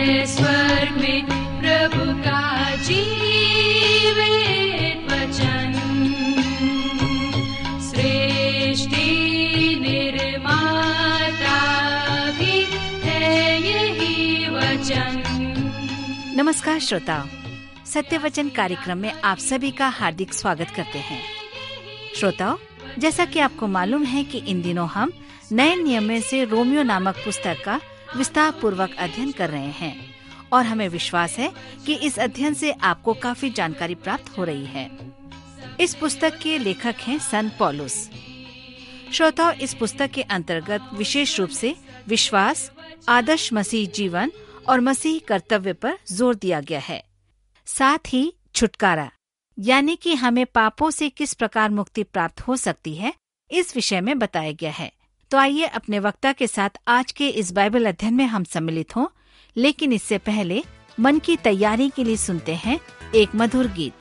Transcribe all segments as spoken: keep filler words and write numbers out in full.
है स्वर्ग में प्रभु का जीवित वचन। सृष्टि निर्माता भी है यही वचन। नमस्कार श्रोताओ, सत्य वचन कार्यक्रम में आप सभी का हार्दिक स्वागत करते हैं। श्रोताओ, जैसा कि आपको मालूम है कि इन दिनों हम नए नियम में से रोमियो नामक पुस्तक का विस्तार पूर्वक अध्ययन कर रहे हैं और हमें विश्वास है कि इस अध्ययन से आपको काफी जानकारी प्राप्त हो रही है। इस पुस्तक के लेखक हैं संत पौलुस। श्रोताओ, इस पुस्तक के अंतर्गत विशेष रूप से विश्वास, आदर्श मसीह जीवन और मसीह कर्तव्य पर जोर दिया गया है। साथ ही छुटकारा, यानी कि हमें पापों से किस प्रकार मुक्ति प्राप्त हो सकती है, इस विषय में बताया गया है। तो आइए अपने वक्ता के साथ आज के इस बाइबल अध्ययन में हम सम्मिलित हों, लेकिन इससे पहले मन की तैयारी के लिए सुनते हैं एक मधुर गीत।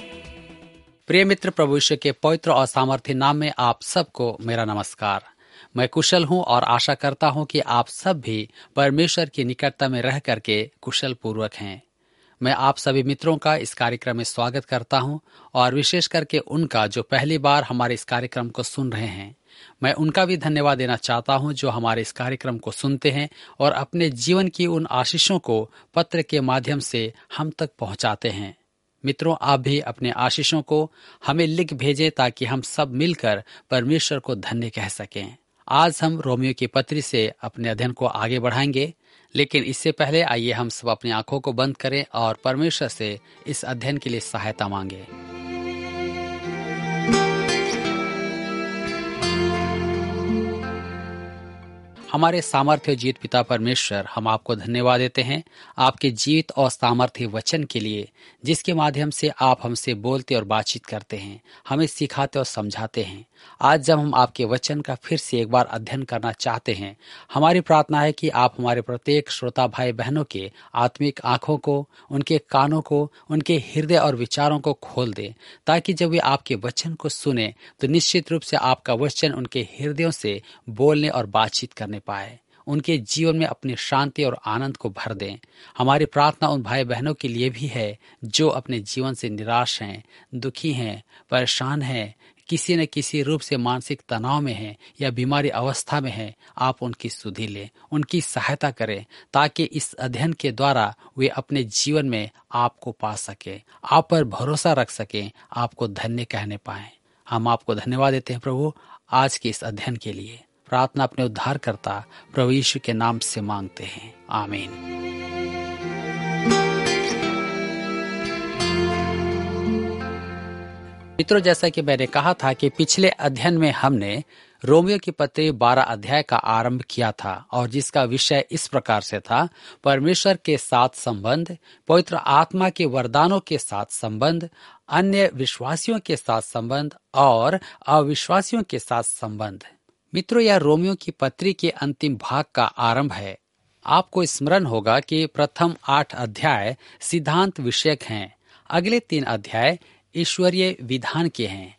प्रिय मित्र, प्रभु यीशु के पवित्र और सामर्थ्य नाम में आप सबको मेरा नमस्कार। मैं कुशल हूं और आशा करता हूं कि आप सब भी परमेश्वर की निकटता में रह करके कुशल पूर्वक हैं। मैं आप सभी मित्रों का इस कार्यक्रम में स्वागत करता हूं और विशेष करके उनका जो पहली बार हमारे इस कार्यक्रम को सुन रहे हैं। मैं उनका भी धन्यवाद देना चाहता हूं जो हमारे इस कार्यक्रम को सुनते हैं और अपने जीवन की उन आशीषों को पत्र के माध्यम से हम तक पहुंचाते हैं। मित्रों, आप भी अपने आशीषों को हमें लिख भेजें ताकि हम सब मिलकर परमेश्वर को धन्य कह सकें। आज हम रोमियो की पत्री से अपने अध्ययन को आगे बढ़ाएंगे, लेकिन इससे पहले आइए हम सब अपनी आंखों को बंद करें और परमेश्वर से इस अध्ययन के लिए सहायता मांगे। हमारे सामर्थ्य जीत पिता परमेश्वर, हम आपको धन्यवाद देते हैं आपके जीवित और सामर्थ्य वचन के लिए, जिसके माध्यम से आप हमसे बोलते और बातचीत करते हैं, हमें सिखाते और समझाते हैं। आज जब हम आपके वचन का फिर से एक बार अध्ययन करना चाहते हैं, हमारी प्रार्थना है कि आप हमारे प्रत्येक श्रोता भाई बहनों के आत्मिक आंखों को, उनके कानों को, उनके हृदय और विचारों को खोल दें, ताकि जब वे आपके वचन को सुने तो निश्चित रूप से आपका वचन उनके हृदयों से बोलने और बातचीत करने पाए, उनके जीवन में अपनी शांति और आनंद को भर दें। हमारी प्रार्थना उन भाई बहनों के लिए भी है जो अपने जीवन से निराश हैं, दुखी हैं, परेशान हैं, किसी न किसी रूप से मानसिक तनाव में हैं या बीमारी अवस्था में हैं। आप उनकी सुधि लें, उनकी सहायता करें, ताकि इस अध्ययन के द्वारा वे अपने जीवन में आपको पा सके, आप पर भरोसा रख सकें, आपको धन्य कहने पाएं। हम आपको धन्यवाद देते हैं प्रभु आज के इस अध्ययन के लिए। प्रार्थना अपने उद्धारकर्ता प्रभु यीशु के नाम से मांगते हैं, आमीन। मित्रों, जैसा कि मैंने कहा था कि पिछले अध्ययन में हमने रोमियो की पत्री बारह अध्याय का आरंभ किया था और जिसका विषय इस प्रकार से था, परमेश्वर के साथ संबंध, पवित्र आत्मा के वरदानों के साथ संबंध, अन्य विश्वासियों के साथ संबंध और अविश्वासियों के साथ संबंध। मित्रों, यह रोमियो की पत्री के अंतिम भाग का आरंभ है। आपको स्मरण होगा कि प्रथम आठ अध्याय सिद्धांत विषयक हैं, अगले तीन अध्याय ईश्वरीय विधान के हैं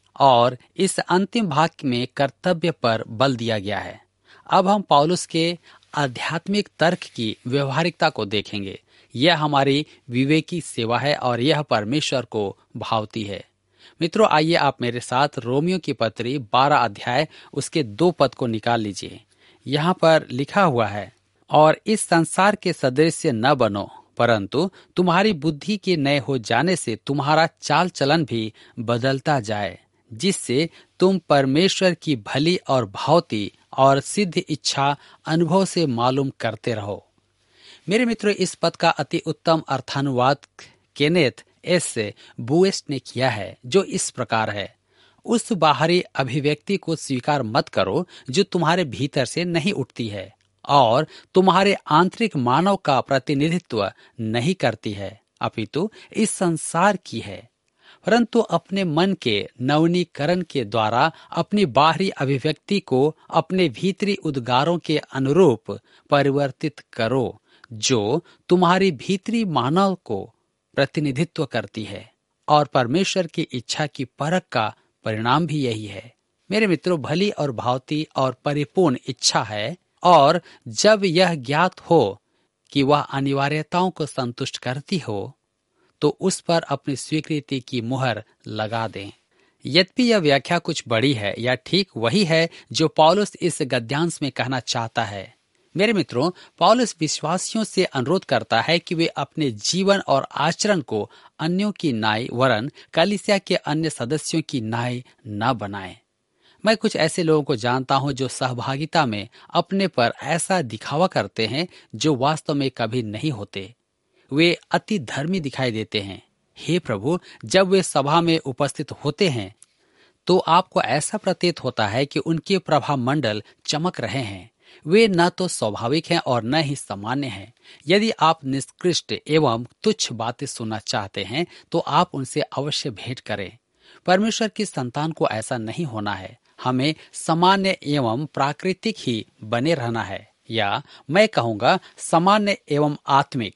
और इस अंतिम भाग में कर्तव्य पर बल दिया गया है। अब हम पौलुस के आध्यात्मिक तर्क की व्यवहारिकता को देखेंगे। यह हमारी विवेकी सेवा है और यह परमेश्वर को भावती है। मित्रों, आइए आप मेरे साथ रोमियो की पत्री बारह अध्याय उसके दो पद को निकाल लीजिए। यहाँ पर लिखा हुआ है, और इस संसार के सदृश्य न बनो, परंतु तुम्हारी बुद्धि के नए हो जाने से तुम्हारा चाल चलन भी बदलता जाए, जिससे तुम परमेश्वर की भली और भावती और सिद्ध इच्छा अनुभव से मालूम करते रहो। मेरे मित्रों, इस पद का अति उत्तम अर्थानुवाद केनेथ एस बुएस्ट ने किया है, जो इस प्रकार है, उस बाहरी अभिव्यक्ति को स्वीकार मत करो जो तुम्हारे भीतर से नहीं उठती है और तुम्हारे आंतरिक मानव का प्रतिनिधित्व नहीं करती है, अपितु इस संसार की है, परंतु अपने मन के नवनीकरण के द्वारा अपनी बाहरी अभिव्यक्ति को अपने भीतरी उद्गारों के अनुरूप परिवर्तित करो, जो तुम्हारी भीतरी मानव को प्रतिनिधित्व करती है। और परमेश्वर की इच्छा की परख का परिणाम भी यही है। मेरे मित्रों, भली और भावती और परिपूर्ण इच्छा है, और जब यह ज्ञात हो कि वह अनिवार्यताओं को संतुष्ट करती हो, तो उस पर अपनी स्वीकृति की मुहर लगा दें। यद्यपि यह व्याख्या कुछ बड़ी है, या ठीक वही है जो पौलुस इस गद्यांश में कहना चाहता है। मेरे मित्रों, पौलुस विश्वासियों से अनुरोध करता है कि वे अपने जीवन और आचरण को अन्यों की नाई वरन कलीसिया के अन्य सदस्यों की नाई न बनाएं। मैं कुछ ऐसे लोगों को जानता हूं जो सहभागिता में अपने पर ऐसा दिखावा करते हैं जो वास्तव में कभी नहीं होते। वे अति धर्मी दिखाई देते हैं। हे प्रभु, जब वे सभा में उपस्थित होते हैं तो आपको ऐसा प्रतीत होता है कि उनके प्रभाव मंडल चमक रहे हैं। वे न तो स्वाभाविक हैं और न ही सामान्य हैं। यदि आप निष्कृष्ट एवं तुच्छ बातें सुनना चाहते हैं तो आप उनसे अवश्य भेंट करें। परमेश्वर की संतान को ऐसा नहीं होना है। हमें सामान्य एवं प्राकृतिक ही बने रहना है, या मैं कहूँगा सामान्य एवं आत्मिक।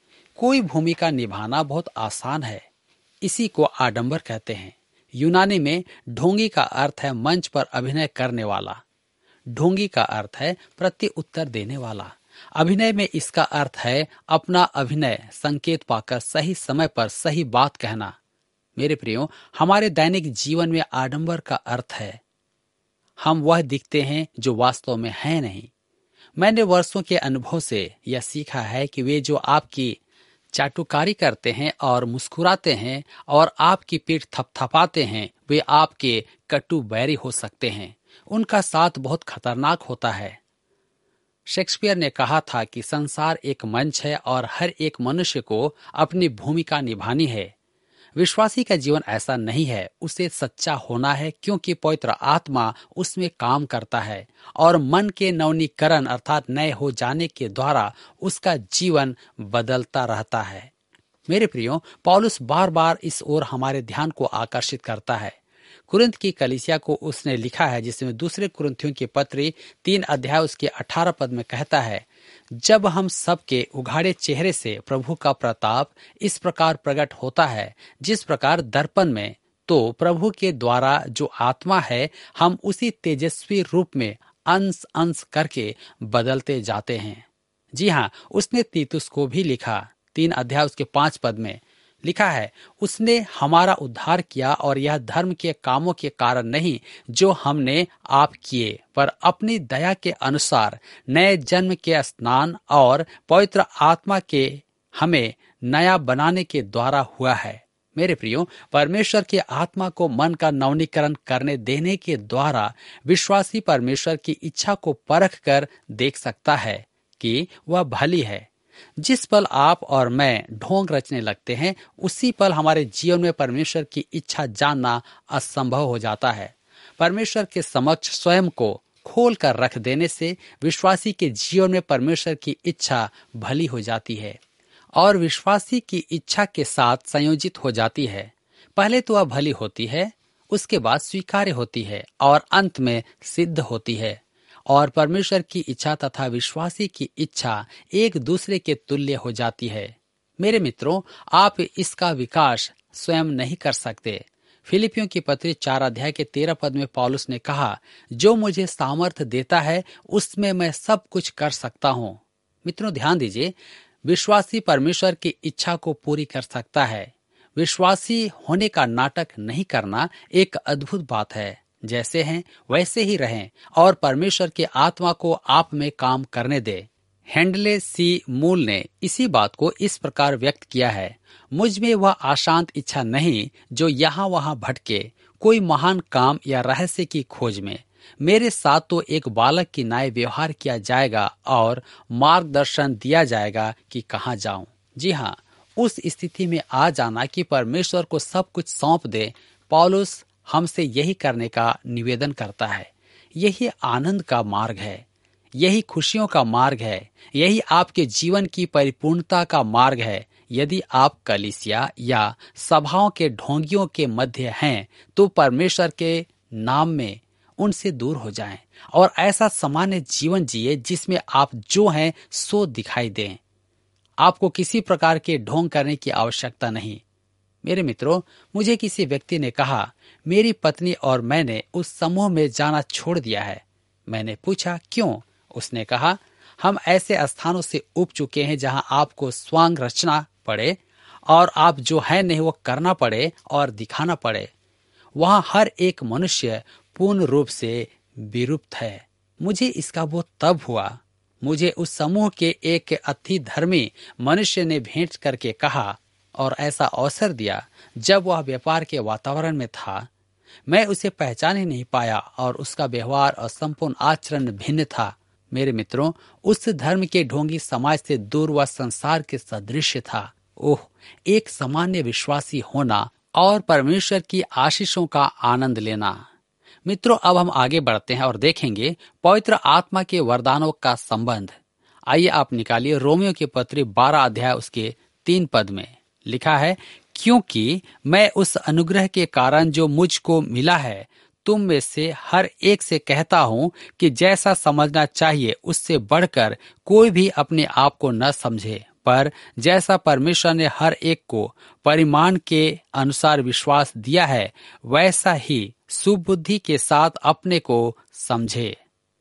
कोई भूमिका निभाना बहुत आसान है, इसी को आडंबर कहते हैं। यूनानी में ढोंगी का अर्थ है मंच पर अभिनय करने वाला। ढोंगी का अर्थ है प्रति उत्तर देने वाला। अभिनय में इसका अर्थ है अपना अभिनय संकेत पाकर सही समय पर सही बात कहना। मेरे प्रियो, हमारे दैनिक जीवन में आडंबर का अर्थ है हम वह दिखते हैं जो वास्तव में है नहीं। मैंने वर्षों के अनुभव से यह सीखा है कि वे जो आपकी चाटुकारी करते हैं और मुस्कुराते हैं और आपकी पीठ थपथपाते हैं, वे आपके कटु बैरी हो सकते हैं। उनका साथ बहुत खतरनाक होता है। शेक्सपियर ने कहा था कि संसार एक मंच है और हर एक मनुष्य को अपनी भूमिका निभानी है। विश्वासी का जीवन ऐसा नहीं है। उसे सच्चा होना है, क्योंकि पवित्र आत्मा उसमें काम करता है और मन के नवनीकरण अर्थात नए हो जाने के द्वारा उसका जीवन बदलता रहता है। मेरे प्रियो, पौलुस बार बार इस ओर हमारे ध्यान को आकर्षित करता है। कुरिन्थ की कलीसिया को उसने लिखा है, जिसमें दूसरे कुरिन्थियों की पत्री तीन अध्याय उसके अठारह पद में कहता है, जब हम सबके उघाड़े चेहरे से प्रभु का प्रताप इस प्रकार प्रकट होता है, जिस प्रकार दर्पण में, तो प्रभु के द्वारा जो आत्मा है हम उसी तेजस्वी रूप में अंश अंश करके बदलते जाते हैं। जी हाँ, उसने तीतुस को भी लिखा, तीन अध्याय उसके पांच पद में लिखा है, उसने हमारा उद्धार किया और यह धर्म के कामों के कारण नहीं जो हमने आप किए, पर अपनी दया के अनुसार नए जन्म के स्नान और पवित्र आत्मा के हमें नया बनाने के द्वारा हुआ है। मेरे प्रियो, परमेश्वर के आत्मा को मन का नवनीकरण करने देने के द्वारा विश्वासी परमेश्वर की इच्छा को परख कर देख सकता है कि वह भली है। जिस पल आप और मैं ढोंग रचने लगते हैं, उसी पल हमारे जीवन में परमेश्वर की इच्छा जानना असंभव हो जाता है। परमेश्वर के समक्ष स्वयं को खोल कर रख देने से विश्वासी के जीवन में परमेश्वर की इच्छा भली हो जाती है और विश्वासी की इच्छा के साथ संयोजित हो जाती है। पहले तो वह भली होती है, उसके बाद स्वीकार्य होती है और अंत में सिद्ध होती है। और परमेश्वर की इच्छा तथा विश्वासी की इच्छा एक दूसरे के तुल्य हो जाती है। मेरे मित्रों, आप इसका विकास स्वयं नहीं कर सकते। फिलिपियों की पत्री चार अध्याय के तेरह पद में पौलुस ने कहा, जो मुझे सामर्थ देता है उसमें मैं सब कुछ कर सकता हूँ। मित्रों, ध्यान दीजिए, विश्वासी परमेश्वर की इच्छा को पूरी कर सकता है। विश्वासी होने का नाटक नहीं करना एक अद्भुत बात है। जैसे हैं वैसे ही रहें और परमेश्वर के आत्मा को आप में काम करने दे। हेंडले सी मूल ने इसी बात को इस प्रकार व्यक्त किया है, मुझ में वह अशांत इच्छा नहीं जो यहाँ वहाँ भटके कोई महान काम या रहस्य की खोज में। मेरे साथ तो एक बालक की नाय व्यवहार किया जाएगा और मार्गदर्शन दिया जाएगा कि कहाँ जाऊं। जी हाँ, उस स्थिति में आ जाना कि परमेश्वर को सब कुछ सौंप दे। पौलुस हमसे यही करने का निवेदन करता है। यही आनंद का मार्ग है, यही खुशियों का मार्ग है, यही आपके जीवन की परिपूर्णता का मार्ग है। यदि आप कलीसिया या सभाओं के ढोंगियों के मध्य हैं, तो परमेश्वर के नाम में उनसे दूर हो जाएं और ऐसा सामान्य जीवन जिए जिसमें आप जो हैं सो दिखाई दें। आपको किसी प्रकार के ढोंग करने की आवश्यकता नहीं। मेरे मित्रों, मुझे किसी व्यक्ति ने कहा, मेरी पत्नी और मैंने उस समूह में जाना छोड़ दिया है। मैंने पूछा क्यों? उसने कहा, हम ऐसे स्थानों से उब चुके हैं जहां आपको स्वांग रचना पड़े और आप जो है नहीं वो करना पड़े और दिखाना पड़े। वहां हर एक मनुष्य पूर्ण रूप से विरूप है। मुझे इसका वो तब हुआ। मुझे उस समूह के एक अति धर्मी मनुष्य ने भेंट करके कहा और ऐसा अवसर दिया जब वह व्यापार के वातावरण में था। मैं उसे पहचान ही नहीं पाया और उसका व्यवहार और संपूर्ण आचरण भिन्न था। मेरे मित्रों, उस धर्म के ढोंगी समाज से दूर वह संसार के सदृश था। ओह, एक सामान्य विश्वासी होना और परमेश्वर की आशीषों का आनंद लेना। मित्रों, अब हम आगे बढ़ते हैं और देखेंगे पवित्र आत्मा के वरदानों का संबंध। आइए आप निकालिए रोमियो की पत्री बारह अध्याय उसके तीन पद में लिखा है, क्योंकि मैं उस अनुग्रह के कारण जो मुझको मिला है तुम में से हर एक से कहता हूँ कि जैसा समझना चाहिए उससे बढ़कर कोई भी अपने आप को न समझे, पर जैसा परमेश्वर ने हर एक को परिमाण के अनुसार विश्वास दिया है वैसा ही सुबुद्धि के साथ अपने को समझे।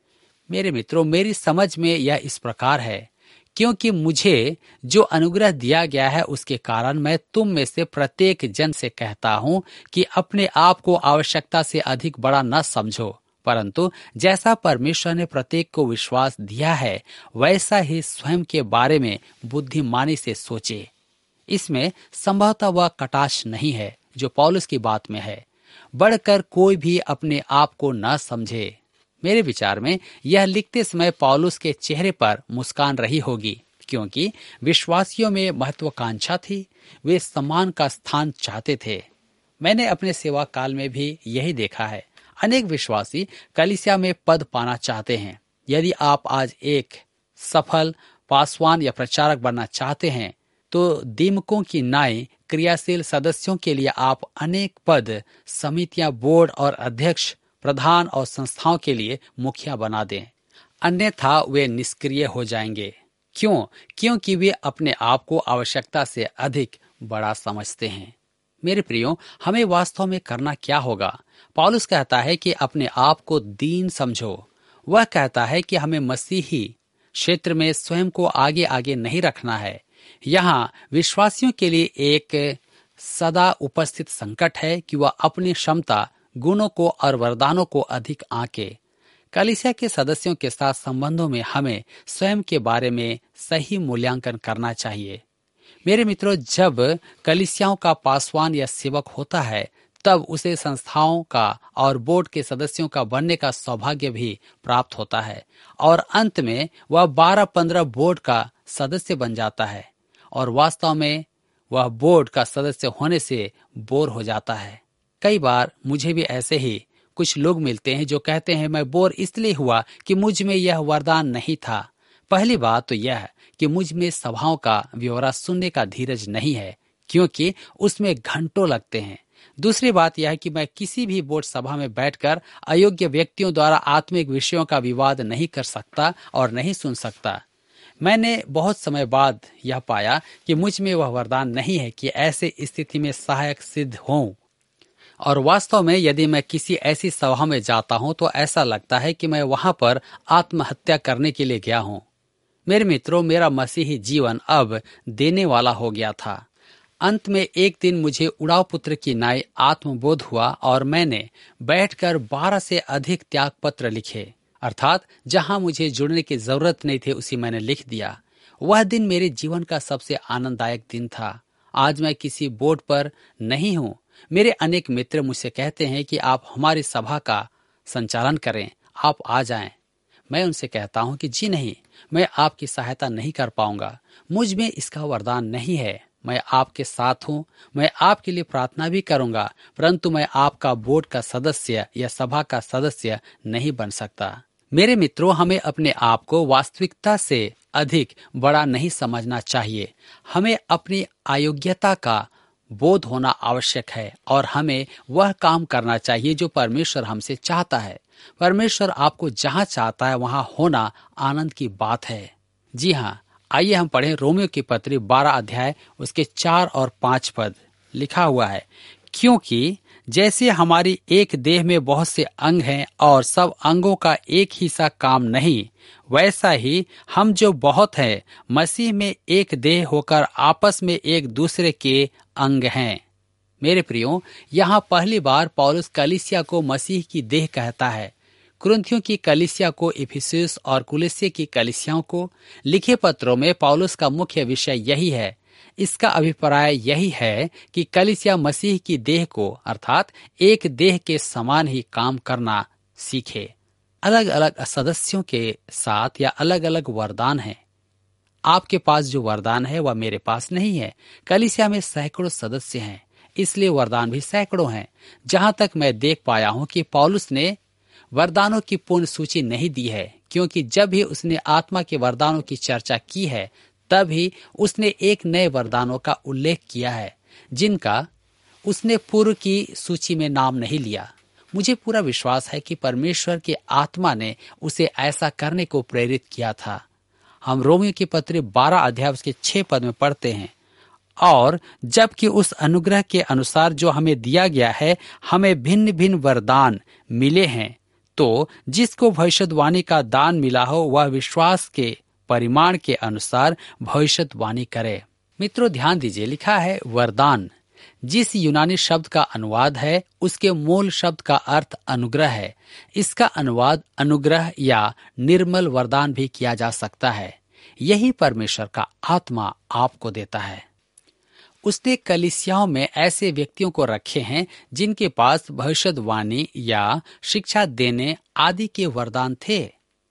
मेरे मित्रों, मेरी समझ में यह इस प्रकार है, क्योंकि मुझे जो अनुग्रह दिया गया है उसके कारण मैं तुम में से प्रत्येक जन से कहता हूं कि अपने आप को आवश्यकता से अधिक बड़ा न समझो, परंतु जैसा परमेश्वर ने प्रत्येक को विश्वास दिया है वैसा ही स्वयं के बारे में बुद्धिमानी से सोचे। इसमें संभवतः वह कटाक्ष नहीं है जो पौलुस की बात में है, बढ़कर कोई भी अपने आप को न समझे। मेरे विचार में यह लिखते समय पौलुस के चेहरे पर मुस्कान रही होगी, क्योंकि विश्वासियों में महत्वाकांक्षा थी, वे सम्मान का स्थान चाहते थे। मैंने अपने सेवा काल में भी यही देखा है। अनेक विश्वासी कलीसिया में पद पाना चाहते हैं। यदि आप आज एक सफल पासवान या प्रचारक बनना चाहते हैं तो दीमकों की नाई क्रियाशील सदस्यों के लिए आप अनेक पद, समितियां, बोर्ड और अध्यक्ष, प्रधान और संस्थाओं के लिए मुखिया बना दें, अन्यथा वे निष्क्रिय हो जाएंगे। क्यों? क्योंकि वे अपने आप को आवश्यकता से अधिक बड़ा समझते हैं। मेरे प्रियो, हमें वास्तव में करना क्या होगा? पौलुस कहता है कि अपने आप को दीन समझो। वह कहता है कि हमें मसीही क्षेत्र में स्वयं को आगे आगे नहीं रखना है। यहाँ विश्वासियों के लिए एक सदा उपस्थित संकट है कि वह अपनी क्षमता, गुणों को और वरदानों को अधिक आंके। कलीसिया के सदस्यों के साथ संबंधों में हमें स्वयं के बारे में सही मूल्यांकन करना चाहिए। मेरे मित्रों, जब कलीसियाओं का पासवान या सेवक होता है तब उसे संस्थाओं का और बोर्ड के सदस्यों का बनने का सौभाग्य भी प्राप्त होता है और अंत में वह बारह पंद्रह बोर्ड का सदस्य बन जाता है और वास्तव में वह बोर्ड का सदस्य होने से बोर हो जाता है। कई बार मुझे भी ऐसे ही कुछ लोग मिलते हैं जो कहते हैं मैं बोर इसलिए हुआ कि मुझ में यह वरदान नहीं था। पहली बात तो यह है कि मुझ में सभाओं का ब्यौरा सुनने का धीरज नहीं है, क्योंकि उसमें घंटों लगते हैं। दूसरी बात यह है कि मैं किसी भी बोर्ड सभा में बैठकर अयोग्य व्यक्तियों द्वारा आत्मिक विषयों का विवाद नहीं कर सकता और नहीं सुन सकता। मैंने बहुत समय बाद यह पाया कि मुझ में वह वरदान नहीं है कि ऐसे स्थिति में सहायक सिद्ध हों। और वास्तव में यदि मैं किसी ऐसी सभा में जाता हूं तो ऐसा लगता है कि मैं वहां पर आत्महत्या करने के लिए गया हूं। मेरे मित्रों, मेरा मसीही जीवन अब देने वाला हो गया था। अंत में एक दिन मुझे उड़ाव पुत्र की नाई आत्मबोध हुआ और मैंने बैठकर बारह से अधिक त्याग पत्र लिखे, अर्थात जहां मुझे जुड़ने की जरूरत नहीं थी उसी मैंने लिख दिया। वह दिन मेरे जीवन का सबसे आनंददायक दिन था। आज मैं किसी बोर्ड पर नहीं हूँ। मेरे अनेक मित्र मुझसे कहते हैं कि आप हमारी सभा का संचालन करें, आप आ जाएं। मैं उनसे कहता हूं कि जी नहीं, मैं आपकी सहायता नहीं कर पाऊंगा, मुझ में इसका वरदान नहीं है। मैं आपके साथ हूं, मैं आपके लिए प्रार्थना भी करूंगा, परंतु मैं आपका बोर्ड का सदस्य या सभा का सदस्य नहीं बन सकता। मेरे मित्रों, हमें अपने आप को वास्तविकता से अधिक बड़ा नहीं समझना चाहिए। हमें अपनी अयोग्यता का बोध होना आवश्यक है और हमें वह काम करना चाहिए जो परमेश्वर हमसे चाहता है। परमेश्वर आपको जहां चाहता है वहां होना आनंद की बात है। जी हाँ, आइए हम पढ़ें रोमियो की पत्री बारह अध्याय उसके चार और पांच पद। लिखा हुआ है, क्योंकि जैसे हमारी एक देह में बहुत से अंग हैं और सब अंगों का एक ही सा काम नहीं, वैसा ही हम जो बहुत हैं मसीह में एक देह होकर आपस में एक दूसरे के अंग हैं। मेरे प्रियो, यहाँ पहली बार पौलुस कलीसिया को मसीह की देह कहता है। कुरिन्थियों की कलीसिया को, इफिसुस और कुलिस्से की कलीसियाओं को लिखे पत्रों में पौलुस का मुख्य विषय यही है। इसका अभिप्राय यही है कि कलीसिया मसीह की देह को अर्थात एक देह के समान ही काम करना सीखे। अलग अलग सदस्यों के साथ या अलग अलग वरदान हैं। आपके पास जो वरदान है वह मेरे पास नहीं है। कलीसिया में सैकड़ों सदस्य हैं, इसलिए वरदान भी सैकड़ों हैं। जहां तक मैं देख पाया हूं कि पौलुस ने वरदानों की पूर्ण सूची नहीं दी है, क्योंकि जब भी उसने आत्मा के वरदानों की चर्चा की है तब ही उसने एक नए वरदानों का उल्लेख किया है जिनका उसने पूर्व की सूची में नाम नहीं लिया। मुझे पूरा विश्वास है कि परमेश्वर के आत्मा ने उसे ऐसा करने को प्रेरित किया था। हम रोमियो की पत्री बारह अध्याय उसके छह पद में पढ़ते हैं, और जबकि उस अनुग्रह के अनुसार जो हमें दिया गया है हमें भिन्न भिन्न वरदान मिले हैं, तो जिसको भविष्यवाणी का दान मिला हो वह विश्वास के परिमाण के अनुसार भविष्यवाणी करे। मित्रों ध्यान दीजिए, लिखा है वरदान। जिस यूनानी शब्द का अनुवाद है उसके मूल शब्द का अर्थ अनुग्रह है। इसका अनुवाद अनुग्रह या निर्मल वरदान भी किया जा सकता है। यही परमेश्वर का आत्मा आपको देता है। उसने कलीसियाओं में ऐसे व्यक्तियों को रखे हैं जिनके पास भविष्यवाणी या शिक्षा देने आदि के वरदान थे।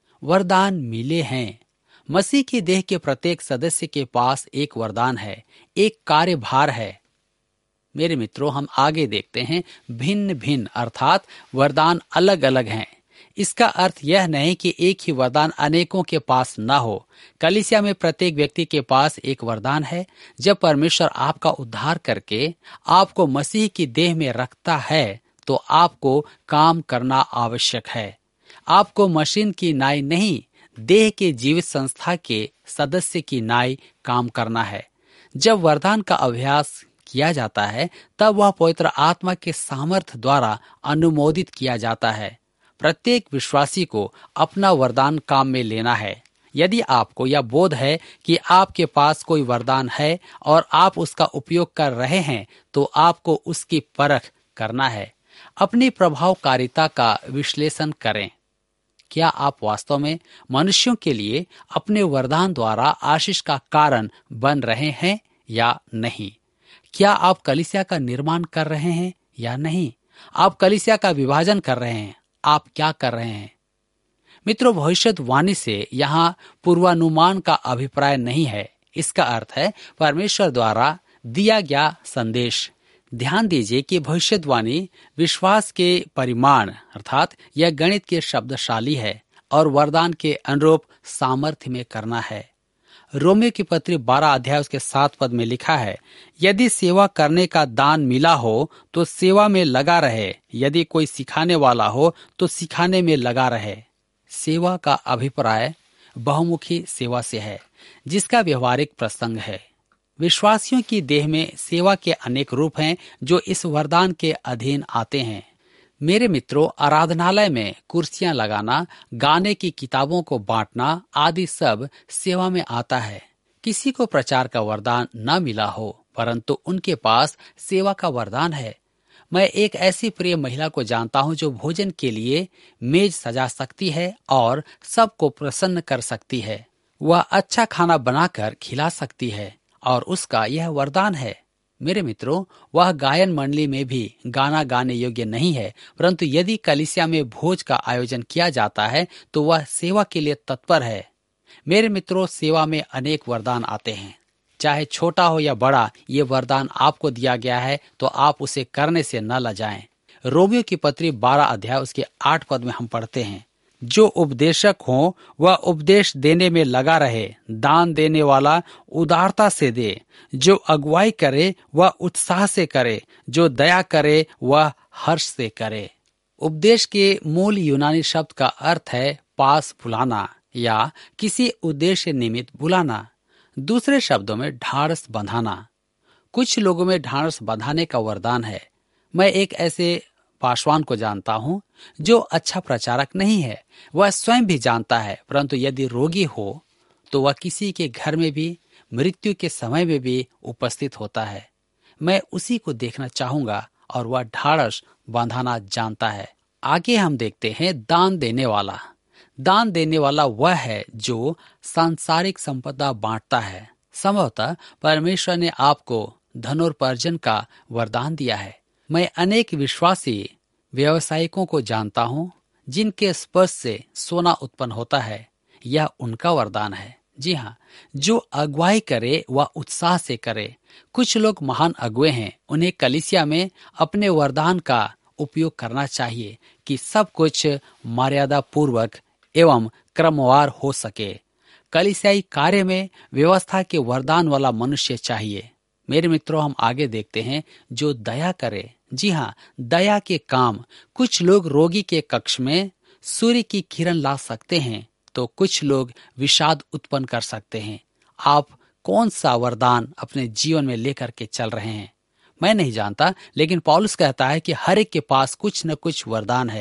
वरदान मिले हैं। मसीह की देह के प्रत्येक सदस्य के पास एक वरदान है, एक कार्यभार है। मेरे मित्रों, हम आगे देखते हैं भिन्न भिन्न अर्थात वरदान अलग अलग हैं। इसका अर्थ यह नहीं कि एक ही वरदान अनेकों के पास न हो। कलीसिया में प्रत्येक व्यक्ति के पास एक वरदान है। जब परमेश्वर आपका उद्धार करके आपको मसीह की देह में रखता है तो आपको काम करना आवश्यक है। आपको मशीन की नाई नहीं, देह के जीवित संस्था के सदस्य की नाई काम करना है। जब वरदान का अभ्यास किया जाता है तब वह पवित्र आत्मा के सामर्थ्य द्वारा अनुमोदित किया जाता है। प्रत्येक विश्वासी को अपना वरदान काम में लेना है। यदि आपको यह बोध है कि आपके पास कोई वरदान है और आप उसका उपयोग कर रहे हैं तो आपको उसकी परख करना है। अपनी प्रभावकारिता का विश्लेषण करें। क्या आप वास्तव में मनुष्यों के लिए अपने वरदान द्वारा आशीष का कारण बन रहे हैं या नहीं? क्या आप कलीसिया का निर्माण कर रहे हैं या नहीं? आप कलीसिया का विभाजन कर रहे हैं? आप क्या कर रहे हैं? मित्रों, भविष्यवाणी से यहाँ पूर्वानुमान का अभिप्राय नहीं है। इसका अर्थ है परमेश्वर द्वारा दिया गया संदेश। ध्यान दीजिए कि भविष्यवाणी विश्वास के परिमाण अर्थात यह गणित के शब्दशाली है और वरदान के अनुरूप सामर्थ्य में करना है। रोमियो की पत्री बारह अध्याय उसके सात पद में लिखा है, यदि सेवा करने का दान मिला हो तो सेवा में लगा रहे, यदि कोई सिखाने वाला हो तो सिखाने में लगा रहे। सेवा का अभिप्राय बहुमुखी सेवा से है जिसका व्यवहारिक प्रसंग है। विश्वासियों की देह में सेवा के अनेक रूप हैं जो इस वरदान के अधीन आते हैं। मेरे मित्रों, आराधनालय में कुर्सियां लगाना, गाने की किताबों को बांटना आदि सब सेवा में आता है। किसी को प्रचार का वरदान न मिला हो परंतु उनके पास सेवा का वरदान है। मैं एक ऐसी प्रिय महिला को जानता हूं जो भोजन के लिए मेज सजा सकती है और सबको प्रसन्न कर सकती है। वह अच्छा खाना बनाकर खिला सकती है और उसका यह वरदान है। मेरे मित्रों, वह गायन मंडली में भी गाना गाने योग्य नहीं है, परंतु यदि कलीसिया में भोज का आयोजन किया जाता है तो वह सेवा के लिए तत्पर है। मेरे मित्रों, सेवा में अनेक वरदान आते हैं, चाहे छोटा हो या बड़ा। ये वरदान आपको दिया गया है तो आप उसे करने से न लजाएं। रोमियो की पत्री बारह अध्याय उसके आठ पद में हम पढ़ते हैं, जो उपदेशक हो वह उपदेश देने में लगा रहे, दान देने वाला उदारता से दे, जो अगुवाई करे वह उत्साह से करे, जो दया करे वह हर्ष से करे। उपदेश के मूल यूनानी शब्द का अर्थ है पास बुलाना या किसी उद्देश्य निमित्त बुलाना। दूसरे शब्दों में ढाढ़स बंधाना। कुछ लोगों में ढाढ़स बंधाने का वरदान है। मैं एक ऐसे पासवान को जानता हूँ जो अच्छा प्रचारक नहीं है, वह स्वयं भी जानता है, परंतु यदि रोगी हो तो वह किसी के घर में भी मृत्यु के समय में भी उपस्थित होता है। मैं उसी को देखना चाहूंगा और वह ढाढ़स बांधाना जानता है। आगे हम देखते हैं दान देने वाला। दान देने वाला वह है जो सांसारिक संपदा बांटता है। संभवतः परमेश्वर ने आपको धनोपार्जन का वरदान दिया है। मैं अनेक विश्वासी व्यवसायिकों को जानता हूँ जिनके स्पर्श से सोना उत्पन्न होता है। यह उनका वरदान है। जी हाँ, जो अगुवाई करे वह उत्साह से करे। कुछ लोग महान अगुवे हैं, उन्हें कलीसिया में अपने वरदान का उपयोग करना चाहिए कि सब कुछ मर्यादा पूर्वक एवं क्रमवार हो सके। कलीसियाई कार्य में व्यवस्था के वरदान वाला मनुष्य चाहिए। मेरे मित्रों, हम आगे देखते हैं, जो दया करे। जी हाँ, दया के काम। कुछ लोग रोगी के कक्ष में सूर्य की किरण ला सकते हैं तो कुछ लोग विषाद उत्पन्न कर सकते हैं। आप कौन सा वरदान अपने जीवन में लेकर के चल रहे हैं? मैं नहीं जानता, लेकिन पौलुस कहता है कि हर एक के पास कुछ न कुछ वरदान है।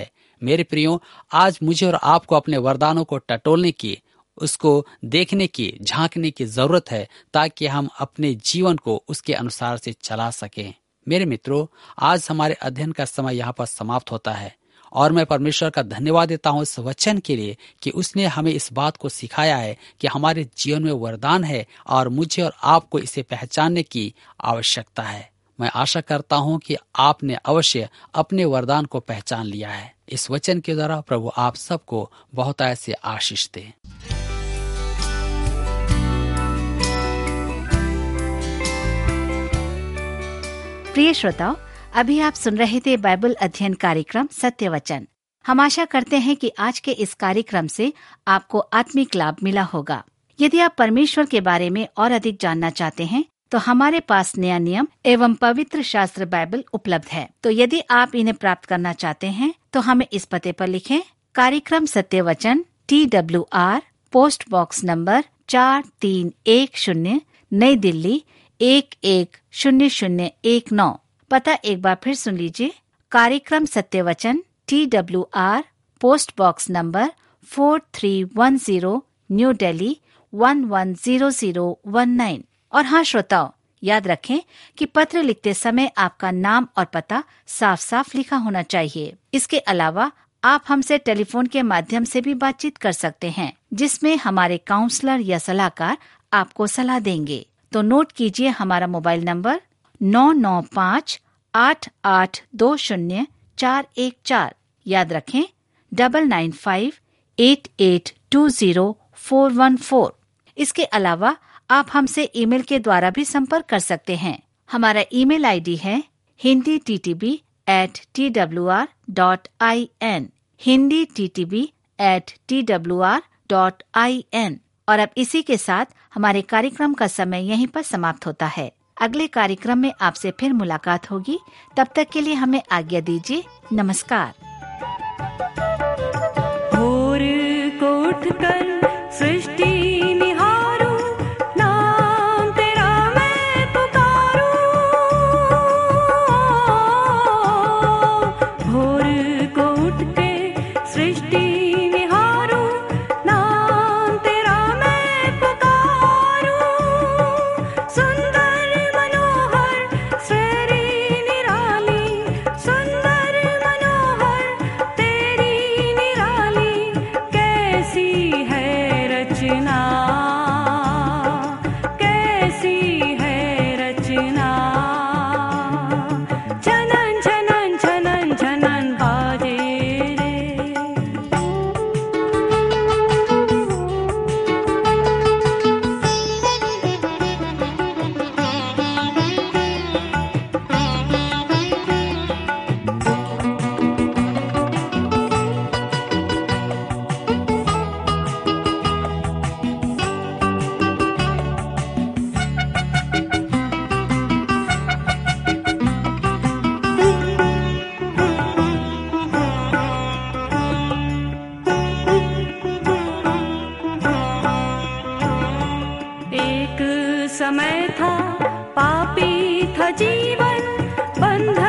मेरे प्रियो, आज मुझे और आपको अपने वरदानों को टटोलने की, उसको देखने की, झांकने की जरूरत है, ताकि हम अपने जीवन को उसके अनुसार से चला सकें। मेरे मित्रों, आज हमारे अध्ययन का समय यहाँ पर समाप्त होता है और मैं परमेश्वर का धन्यवाद देता हूँ इस वचन के लिए कि उसने हमें इस बात को सिखाया है कि हमारे जीवन में वरदान है और मुझे और आपको इसे पहचानने की आवश्यकता है। मैं आशा करता हूँ कि आपने अवश्य अपने वरदान को पहचान लिया है। इस वचन के द्वारा प्रभु आप सबको बहुत ऐसे आशीष दे। प्रिय श्रोताओ, अभी आप सुन रहे थे बाइबल अध्ययन कार्यक्रम सत्य वचन। हम आशा करते हैं कि आज के इस कार्यक्रम से आपको आत्मिक लाभ मिला होगा। यदि आप परमेश्वर के बारे में और अधिक जानना चाहते हैं तो हमारे पास नया नियम एवं पवित्र शास्त्र बाइबल उपलब्ध है। तो यदि आप इन्हें प्राप्त करना चाहते हैं तो हमें इस पते पर लिखें। कार्यक्रम Satya Vachan, T W R, post box number चार तीन एक शून्य, नई दिल्ली एक एक शून्य शून्य एक नौ। पता एक बार फिर सुन लीजिए। कार्यक्रम Satya Vachan, T W R, post box number four three one zero, new Delhi one one zero zero one nine. और हाँ श्रोताओ, याद रखें कि पत्र लिखते समय आपका नाम और पता साफ साफ लिखा होना चाहिए। इसके अलावा आप हमसे टेलीफोन के माध्यम से भी बातचीत कर सकते हैं, जिसमें हमारे काउंसलर या सलाहकार आपको सलाह देंगे। तो नोट कीजिए हमारा मोबाइल नंबर नौ नौ पाँच आठ आठ दो शून्य चार एक चार। याद रखें double nine five eight eight two zero four one four. इसके अलावा आप हमसे ईमेल के द्वारा भी संपर्क कर सकते हैं। हमारा ईमेल आईडी है Hindi T T B at T W R dot I N, Hindi T T B at T W R dot I N. और अब इसी के साथ हमारे कार्यक्रम का समय यहीं पर समाप्त होता है। अगले कार्यक्रम में आपसे फिर मुलाकात होगी। तब तक के लिए हमें आज्ञा दीजिए। नमस्कार। भोर को उठकर सृष्टि निहारूं, नाम तेरा मैं पुकारूं। भोर को उठ के सृष्टि निहारूं, नाम तेरा मैं पुकारूं। सुंदर मनोहर तेरी निराली, सुंदर मनोहर तेरी निराली, कैसी है रचना, कैसी है रचना। झनन झनन झनन झनन बाजे रे। एक समय था, पापी था जीवन, बंधन